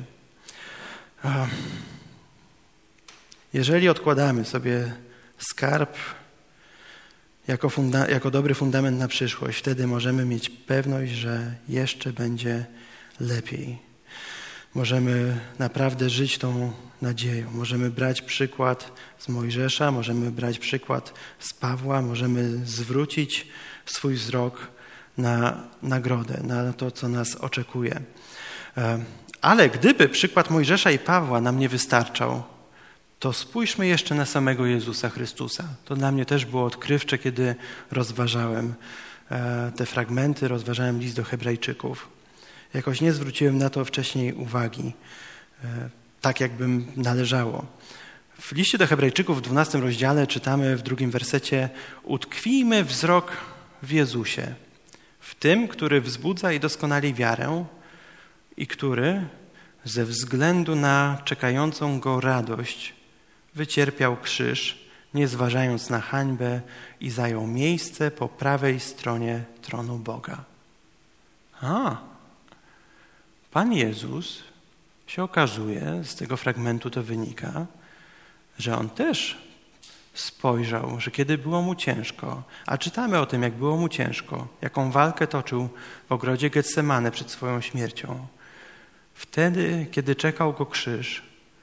Jeżeli odkładamy sobie skarb jako, funda- jako dobry fundament na przyszłość, wtedy możemy mieć pewność, że jeszcze będzie lepiej. Możemy naprawdę żyć tą nadzieją. Możemy brać przykład z Mojżesza, możemy brać przykład z Pawła, możemy zwrócić swój wzrok na nagrodę, na to, co nas oczekuje. Ale gdyby przykład Mojżesza i Pawła nam nie wystarczał, to spójrzmy jeszcze na samego Jezusa Chrystusa. To dla mnie też było odkrywcze, kiedy rozważałem te fragmenty, rozważałem list do Hebrajczyków. Jakoś nie zwróciłem na to wcześniej uwagi, tak jakbym należało. W liście do Hebrajczyków w dwunastym rozdziale czytamy w drugim wersecie: utkwijmy wzrok w Jezusie, w tym, który wzbudza i doskonali wiarę i który ze względu na czekającą Go radość wycierpiał krzyż, nie zważając na hańbę, i zajął miejsce po prawej stronie tronu Boga. A, Pan Jezus się okazuje, z tego fragmentu to wynika, że On też spojrzał, że kiedy było Mu ciężko, a czytamy o tym, jak było Mu ciężko, jaką walkę toczył w ogrodzie Getsemane przed swoją śmiercią. Wtedy, kiedy czekał Go krzyż,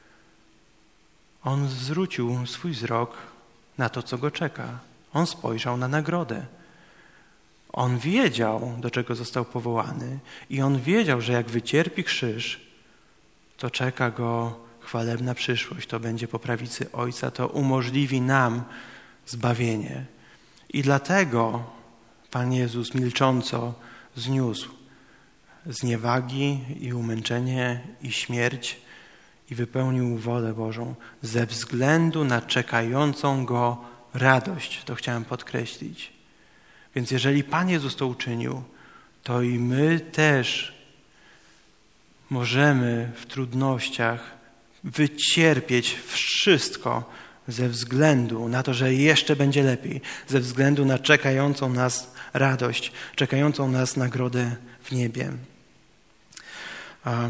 On zwrócił swój wzrok na to, co Go czeka. On spojrzał na nagrodę. On wiedział, do czego został powołany, i On wiedział, że jak wycierpi krzyż, to czeka Go chwalebna przyszłość. To będzie po prawicy Ojca, to umożliwi nam zbawienie. I dlatego Pan Jezus milcząco zniósł zniewagi i umęczenie i śmierć i wypełnił wolę Bożą ze względu na czekającą Go radość. To chciałem podkreślić. Więc jeżeli Pan Jezus to uczynił, to i my też możemy w trudnościach wycierpieć wszystko ze względu na to, że jeszcze będzie lepiej, ze względu na czekającą nas radość, czekającą nas nagrodę w niebie. A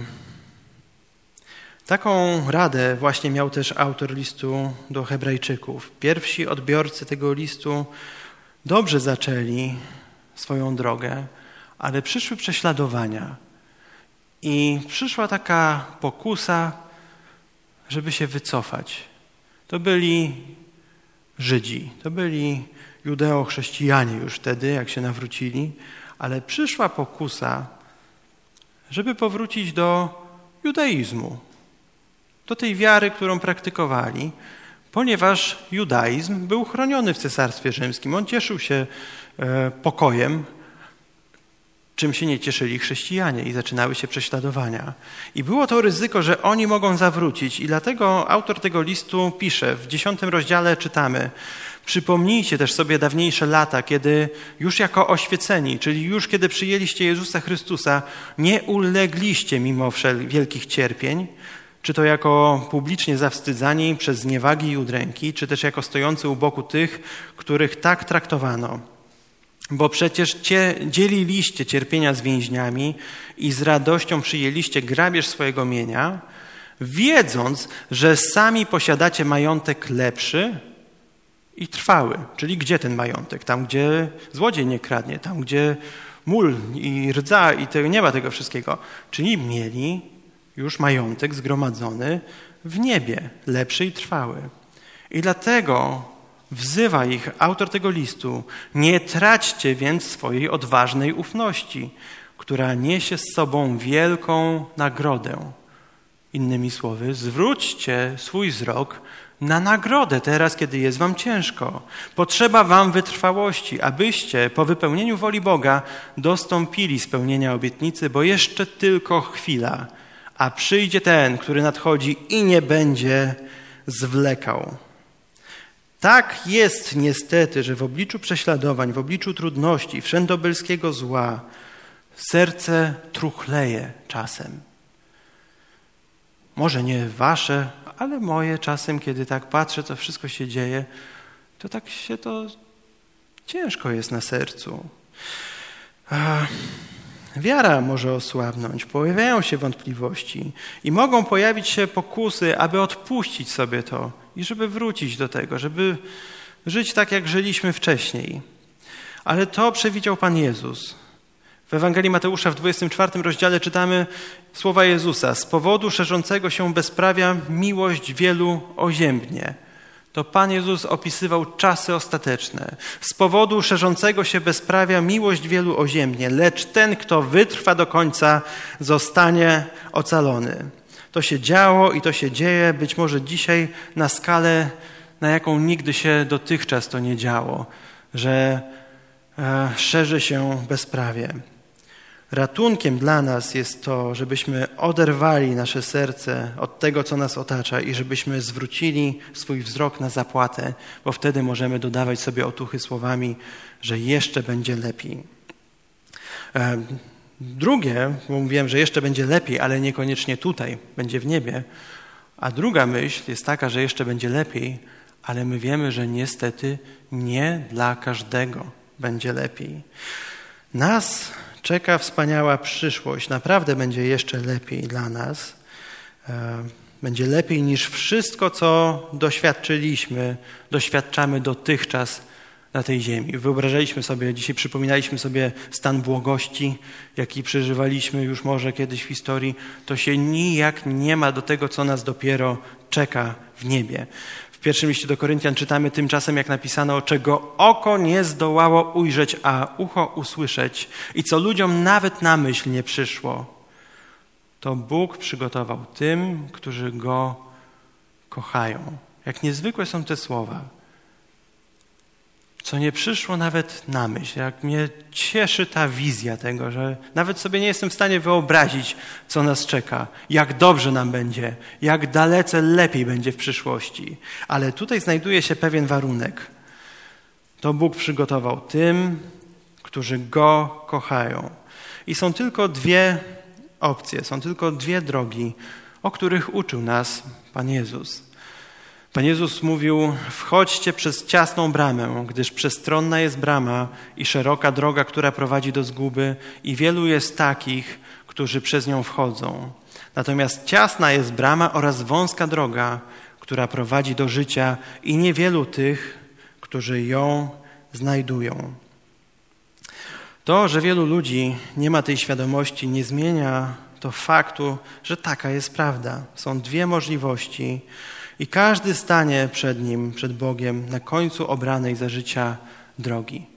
taką radę właśnie miał też autor listu do Hebrajczyków. Pierwsi odbiorcy tego listu dobrze zaczęli swoją drogę, ale przyszły prześladowania i przyszła taka pokusa, żeby się wycofać. To byli Żydzi, to byli judeo-chrześcijanie już wtedy, jak się nawrócili, ale przyszła pokusa, żeby powrócić do judaizmu, do tej wiary, którą praktykowali, ponieważ judaizm był chroniony w Cesarstwie Rzymskim. On cieszył się pokojem, czym się nie cieszyli chrześcijanie, i zaczynały się prześladowania. I było to ryzyko, że oni mogą zawrócić, i dlatego autor tego listu pisze, w dziesiątym rozdziale czytamy: przypomnijcie też sobie dawniejsze lata, kiedy już jako oświeceni, czyli już kiedy przyjęliście Jezusa Chrystusa, nie ulegliście mimo wielkich cierpień, czy to jako publicznie zawstydzani przez zniewagi i udręki, czy też jako stojący u boku tych, których tak traktowano. Bo przecież cie, dzieliliście cierpienia z więźniami i z radością przyjęliście grabież swojego mienia, wiedząc, że sami posiadacie majątek lepszy i trwały. Czyli gdzie ten majątek? Tam, gdzie złodziej nie kradnie, tam, gdzie mól i rdza i tego, nie ma tego wszystkiego. Czyli mieli już majątek zgromadzony w niebie, lepszy i trwały. I dlatego wzywa ich autor tego listu: nie traćcie więc swojej odważnej ufności, która niesie z sobą wielką nagrodę. Innymi słowy, zwróćcie swój wzrok na nagrodę teraz, kiedy jest wam ciężko. Potrzeba wam wytrwałości, abyście po wypełnieniu woli Boga dostąpili spełnienia obietnicy, bo jeszcze tylko chwila, a przyjdzie ten, który nadchodzi i nie będzie zwlekał. Tak jest niestety, że w obliczu prześladowań, w obliczu trudności, wszędobylskiego zła, serce truchleje czasem. Może nie wasze, ale moje czasem, kiedy tak patrzę, co wszystko się dzieje, to tak się to ciężko jest na sercu. A wiara może osłabnąć, pojawiają się wątpliwości i mogą pojawić się pokusy, aby odpuścić sobie to i żeby wrócić do tego, żeby żyć tak, jak żyliśmy wcześniej. Ale to przewidział Pan Jezus. W Ewangelii Mateusza w dwudziestym czwartym rozdziale czytamy słowa Jezusa. Z powodu szerzącego się bezprawia miłość wielu oziębnie. To Pan Jezus opisywał czasy ostateczne. Z powodu szerzącego się bezprawia miłość wielu oziębnie, lecz ten, kto wytrwa do końca, zostanie ocalony. To się działo i to się dzieje być może dzisiaj na skalę, na jaką nigdy się dotychczas to nie działo, że e, szerzy się bezprawie. Ratunkiem dla nas jest to, żebyśmy oderwali nasze serce od tego, co nas otacza i żebyśmy zwrócili swój wzrok na zapłatę, bo wtedy możemy dodawać sobie otuchy słowami, że jeszcze będzie lepiej. Drugie, bo mówiłem, że jeszcze będzie lepiej, ale niekoniecznie tutaj, będzie w niebie. A druga myśl jest taka, że jeszcze będzie lepiej, ale my wiemy, że niestety nie dla każdego będzie lepiej. Nas czeka wspaniała przyszłość. Naprawdę będzie jeszcze lepiej dla nas. Będzie lepiej niż wszystko, co doświadczyliśmy, doświadczamy dotychczas na tej ziemi. Wyobrażaliśmy sobie, dzisiaj przypominaliśmy sobie stan błogości, jaki przeżywaliśmy już może kiedyś w historii. To się nijak nie ma do tego, co nas dopiero czeka w niebie. W pierwszym liście do Koryntian czytamy tymczasem, jak napisano, czego oko nie zdołało ujrzeć, a ucho usłyszeć i co ludziom nawet na myśl nie przyszło, to Bóg przygotował tym, którzy Go kochają. Jak niezwykłe są te słowa. Co nie przyszło nawet na myśl. Jak mnie cieszy ta wizja tego, że nawet sobie nie jestem w stanie wyobrazić, co nas czeka, jak dobrze nam będzie, jak dalece lepiej będzie w przyszłości. Ale tutaj znajduje się pewien warunek. To Bóg przygotował tym, którzy Go kochają. I są tylko dwie opcje, są tylko dwie drogi, o których uczył nas Pan Jezus. Pan Jezus mówił, wchodźcie przez ciasną bramę, gdyż przestronna jest brama i szeroka droga, która prowadzi do zguby i wielu jest takich, którzy przez nią wchodzą. Natomiast ciasna jest brama oraz wąska droga, która prowadzi do życia i niewielu tych, którzy ją znajdują. To, że wielu ludzi nie ma tej świadomości, nie zmienia to faktu, że taka jest prawda. Są dwie możliwości i każdy stanie przed Nim, przed Bogiem, na końcu obranej za życia drogi.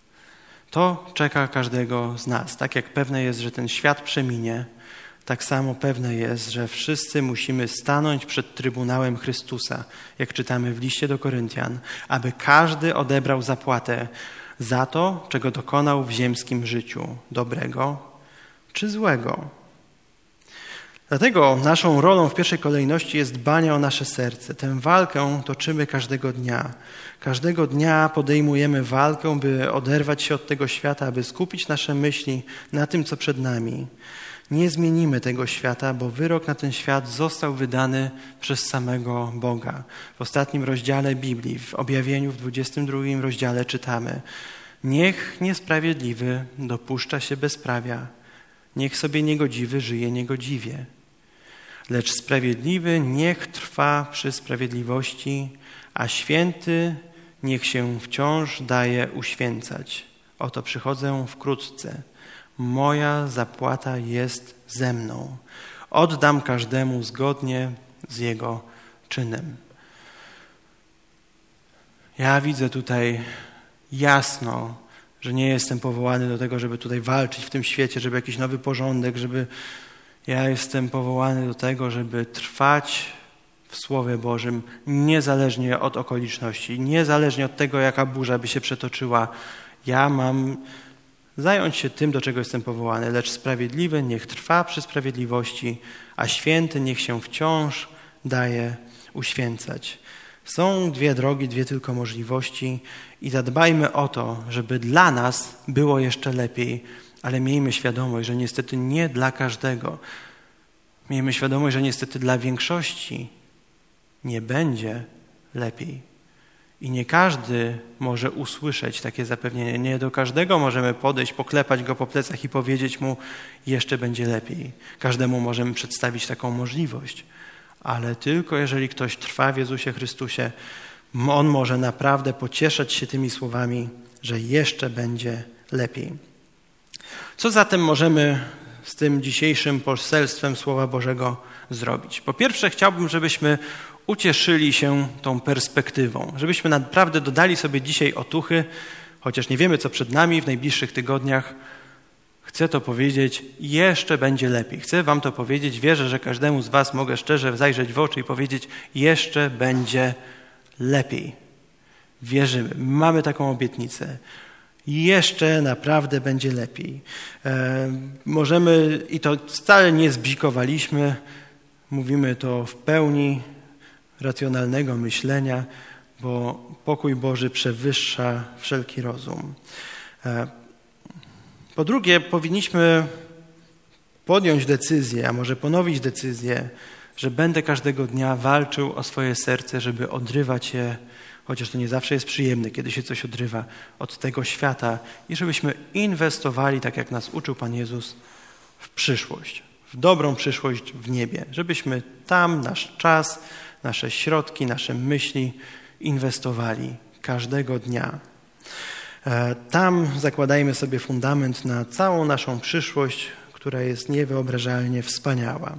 To czeka każdego z nas. Tak jak pewne jest, że ten świat przeminie, tak samo pewne jest, że wszyscy musimy stanąć przed Trybunałem Chrystusa, jak czytamy w liście do Koryntian, aby każdy odebrał zapłatę za to, czego dokonał w ziemskim życiu, dobrego czy złego. Dlatego naszą rolą w pierwszej kolejności jest dbanie o nasze serce. Tę walkę toczymy każdego dnia. Każdego dnia podejmujemy walkę, by oderwać się od tego świata, aby skupić nasze myśli na tym, co przed nami. Nie zmienimy tego świata, bo wyrok na ten świat został wydany przez samego Boga. W ostatnim rozdziale Biblii, w Objawieniu w dwudziestym drugim rozdziale czytamy: niech niesprawiedliwy dopuszcza się bezprawia, niech sobie niegodziwy żyje niegodziwie. Lecz sprawiedliwy niech trwa przy sprawiedliwości, a święty niech się wciąż daje uświęcać. Oto przychodzę wkrótce. Moja zapłata jest ze mną. Oddam każdemu zgodnie z jego czynem. Ja widzę tutaj jasno, że nie jestem powołany do tego, żeby tutaj walczyć w tym świecie, żeby jakiś nowy porządek, żeby Ja jestem powołany do tego, żeby trwać w Słowie Bożym niezależnie od okoliczności, niezależnie od tego, jaka burza by się przetoczyła. Ja mam zająć się tym, do czego jestem powołany, lecz sprawiedliwy niech trwa przy sprawiedliwości, a święty niech się wciąż daje uświęcać. Są dwie drogi, dwie tylko możliwości i zadbajmy o to, żeby dla nas było jeszcze lepiej, ale miejmy świadomość, że niestety nie dla każdego. Miejmy świadomość, że niestety dla większości nie będzie lepiej. I nie każdy może usłyszeć takie zapewnienie. Nie do każdego możemy podejść, poklepać go po plecach i powiedzieć mu, jeszcze będzie lepiej. Każdemu możemy przedstawić taką możliwość. Ale tylko jeżeli ktoś trwa w Jezusie Chrystusie, on może naprawdę pocieszać się tymi słowami, że jeszcze będzie lepiej. Co zatem możemy z tym dzisiejszym poselstwem Słowa Bożego zrobić? Po pierwsze, chciałbym, żebyśmy ucieszyli się tą perspektywą, żebyśmy naprawdę dodali sobie dzisiaj otuchy, chociaż nie wiemy, co przed nami w najbliższych tygodniach. Chcę to powiedzieć, jeszcze będzie lepiej. Chcę wam to powiedzieć, wierzę, że każdemu z was mogę szczerze zajrzeć w oczy i powiedzieć, jeszcze będzie lepiej. Wierzymy, mamy taką obietnicę. Jeszcze naprawdę będzie lepiej. E, możemy, i to wcale nie zbzikowaliśmy, mówimy to w pełni racjonalnego myślenia, bo pokój Boży przewyższa wszelki rozum. E, po drugie, powinniśmy podjąć decyzję, a może ponowić decyzję, że będę każdego dnia walczył o swoje serce, żeby odrywać je, chociaż to nie zawsze jest przyjemne, kiedy się coś odrywa, od tego świata i żebyśmy inwestowali, tak jak nas uczył Pan Jezus, w przyszłość, w dobrą przyszłość w niebie, żebyśmy tam nasz czas, nasze środki, nasze myśli inwestowali każdego dnia. Tam zakładajmy sobie fundament na całą naszą przyszłość, która jest niewyobrażalnie wspaniała.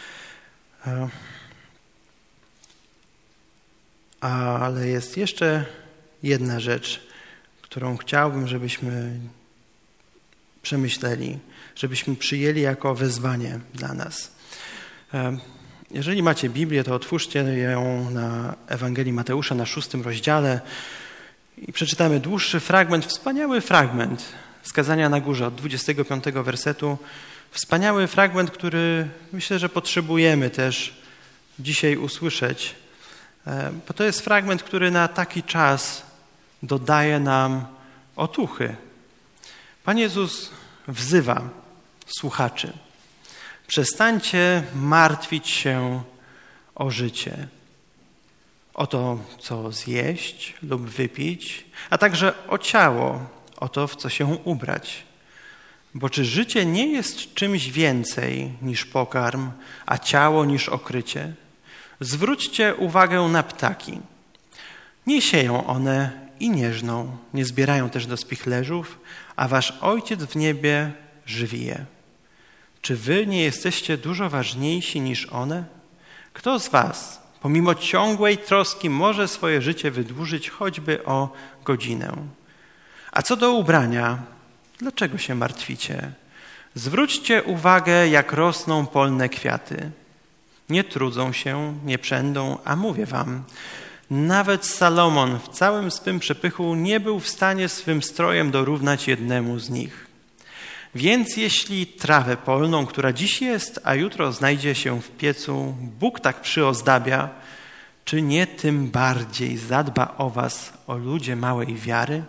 Ale jest jeszcze jedna rzecz, którą chciałbym, żebyśmy przemyśleli, żebyśmy przyjęli jako wezwanie dla nas. Jeżeli macie Biblię, to otwórzcie ją na Ewangelii Mateusza na szóstym rozdziale i przeczytamy dłuższy fragment, wspaniały fragment z Kazania na Górze od dwudziestego piątego wersetu. Wspaniały fragment, który myślę, że potrzebujemy też dzisiaj usłyszeć, bo to jest fragment, który na taki czas dodaje nam otuchy. Pan Jezus wzywa słuchaczy. Przestańcie martwić się o życie, o to, co zjeść lub wypić, a także o ciało, o to, w co się ubrać. Bo czy życie nie jest czymś więcej niż pokarm, a ciało niż okrycie? Zwróćcie uwagę na ptaki. Nie sieją one i nie żną, nie zbierają też do spichlerzów, a wasz Ojciec w niebie żywi je. Czy wy nie jesteście dużo ważniejsi niż one? Kto z was, pomimo ciągłej troski, może swoje życie wydłużyć choćby o godzinę? A co do ubrania, dlaczego się martwicie? Zwróćcie uwagę, jak rosną polne kwiaty. Nie trudzą się, nie przędą, a mówię wam, nawet Salomon w całym swym przepychu nie był w stanie swym strojem dorównać jednemu z nich. Więc jeśli trawę polną, która dziś jest, a jutro znajdzie się w piecu, Bóg tak przyozdabia, czy nie tym bardziej zadba o was, o ludzie małej wiary?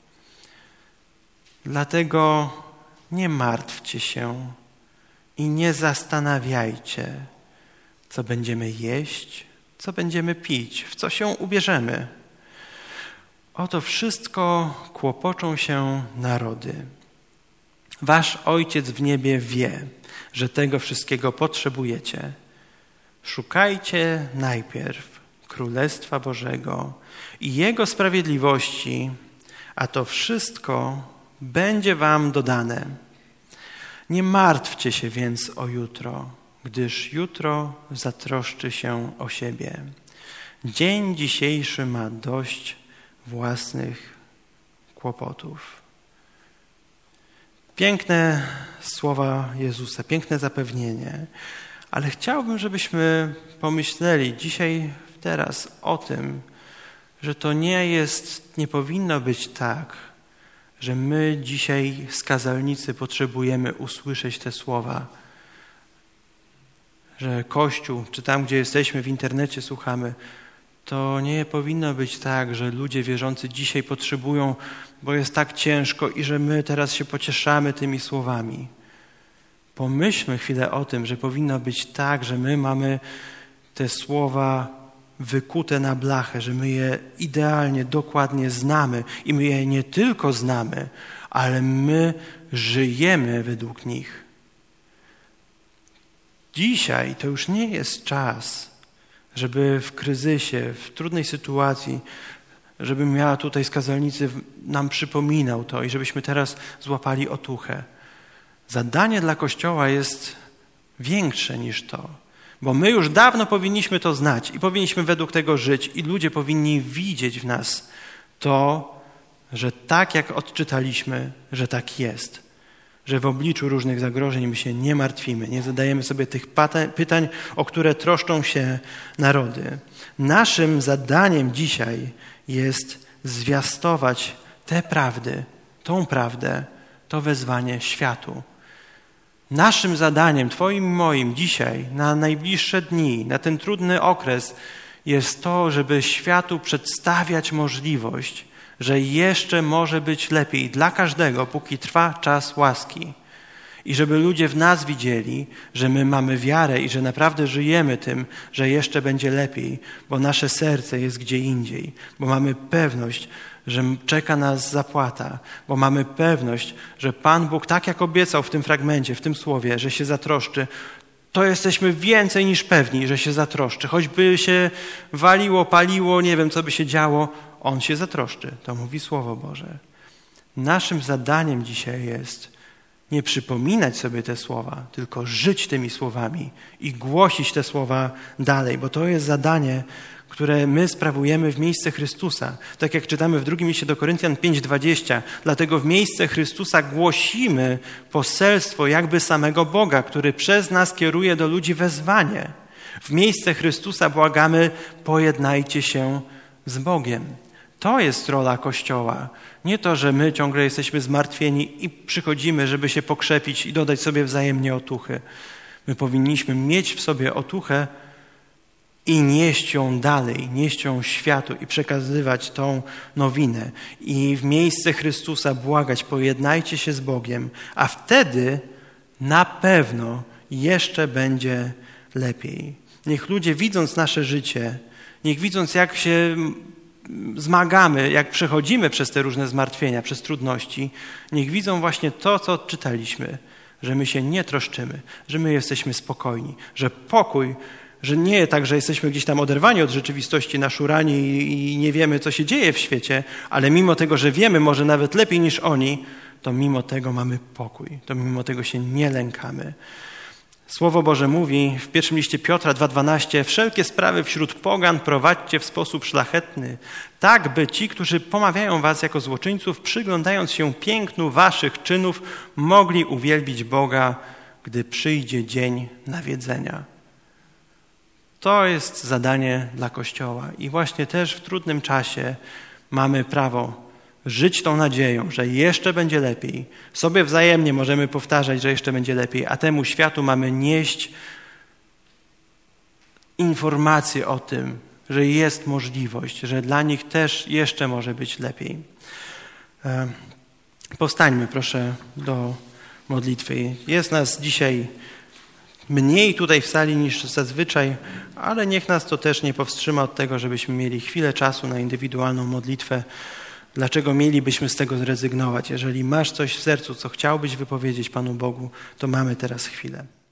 Dlatego nie martwcie się i nie zastanawiajcie, co będziemy jeść, co będziemy pić, w co się ubierzemy. O to wszystko kłopoczą się narody. Wasz Ojciec w niebie wie, że tego wszystkiego potrzebujecie. Szukajcie najpierw Królestwa Bożego i Jego sprawiedliwości, a to wszystko będzie wam dodane. Nie martwcie się więc o jutro, gdyż jutro zatroszczy się o siebie. Dzień dzisiejszy ma dość własnych kłopotów. Piękne słowa Jezusa, piękne zapewnienie, ale chciałbym, żebyśmy pomyśleli dzisiaj, teraz o tym, że to nie jest, nie powinno być tak, że my dzisiaj skazalnicy potrzebujemy usłyszeć te słowa, że Kościół, czy tam, gdzie jesteśmy, w internecie słuchamy, to nie powinno być tak, że ludzie wierzący dzisiaj potrzebują, bo jest tak ciężko i że my teraz się pocieszamy tymi słowami. Pomyślmy chwilę o tym, że powinno być tak, że my mamy te słowa wykute na blachę, że my je idealnie, dokładnie znamy i my je nie tylko znamy, ale my żyjemy według nich. Dzisiaj to już nie jest czas, żeby w kryzysie, w trudnej sytuacji, żebym ja tutaj z kazalnicy nam przypominał to i żebyśmy teraz złapali otuchę. Zadanie dla Kościoła jest większe niż to, bo my już dawno powinniśmy to znać i powinniśmy według tego żyć i ludzie powinni widzieć w nas to, że tak jak odczytaliśmy, że tak jest. Że w obliczu różnych zagrożeń my się nie martwimy, nie zadajemy sobie tych pytań, o które troszczą się narody. Naszym zadaniem dzisiaj jest zwiastować te prawdy, tą prawdę, to wezwanie światu. Naszym zadaniem, twoim i moim dzisiaj, na najbliższe dni, na ten trudny okres jest to, żeby światu przedstawiać możliwość, że jeszcze może być lepiej dla każdego, póki trwa czas łaski. I żeby ludzie w nas widzieli, że my mamy wiarę i że naprawdę żyjemy tym, że jeszcze będzie lepiej, bo nasze serce jest gdzie indziej, bo mamy pewność, że czeka nas zapłata, bo mamy pewność, że Pan Bóg, tak jak obiecał w tym fragmencie, w tym słowie, że się zatroszczy, to jesteśmy więcej niż pewni, że się zatroszczy. Choćby się waliło, paliło, nie wiem, co by się działo, On się zatroszczy. To mówi Słowo Boże. Naszym zadaniem dzisiaj jest nie przypominać sobie te słowa, tylko żyć tymi słowami i głosić te słowa dalej, bo to jest zadanie, które my sprawujemy w miejsce Chrystusa. Tak jak czytamy w drugim liście do Koryntian pięć dwadzieścia. Dlatego w miejsce Chrystusa głosimy poselstwo jakby samego Boga, który przez nas kieruje do ludzi wezwanie. W miejsce Chrystusa błagamy, pojednajcie się z Bogiem. To jest rola Kościoła. Nie to, że my ciągle jesteśmy zmartwieni i przychodzimy, żeby się pokrzepić i dodać sobie wzajemnie otuchy. My powinniśmy mieć w sobie otuchę i nieść ją dalej, nieść ją światu i przekazywać tą nowinę. I w miejsce Chrystusa błagać, pojednajcie się z Bogiem, a wtedy na pewno jeszcze będzie lepiej. Niech ludzie, widząc nasze życie, niech widząc, jak się zmagamy, jak przechodzimy przez te różne zmartwienia, przez trudności, niech widzą właśnie to, co odczytaliśmy, że my się nie troszczymy, że my jesteśmy spokojni, że pokój, że nie tak, że jesteśmy gdzieś tam oderwani od rzeczywistości, naszurani i nie wiemy, co się dzieje w świecie, ale mimo tego, że wiemy może nawet lepiej niż oni, to mimo tego mamy pokój, to mimo tego się nie lękamy. Słowo Boże mówi w pierwszym liście Piotra dwa dwanaście: wszelkie sprawy wśród pogan prowadźcie w sposób szlachetny, tak by ci, którzy pomawiają was jako złoczyńców, przyglądając się pięknu waszych czynów, mogli uwielbić Boga, gdy przyjdzie dzień nawiedzenia. To jest zadanie dla Kościoła i właśnie też w trudnym czasie mamy prawo żyć tą nadzieją, że jeszcze będzie lepiej. Sobie wzajemnie możemy powtarzać, że jeszcze będzie lepiej, a temu światu mamy nieść informacje o tym, że jest możliwość, że dla nich też jeszcze może być lepiej. Powstańmy proszę do modlitwy. Jest nas dzisiaj mniej tutaj w sali niż zazwyczaj, ale niech nas to też nie powstrzyma od tego, żebyśmy mieli chwilę czasu na indywidualną modlitwę. Dlaczego mielibyśmy z tego zrezygnować? Jeżeli masz coś w sercu, co chciałbyś wypowiedzieć Panu Bogu, to mamy teraz chwilę.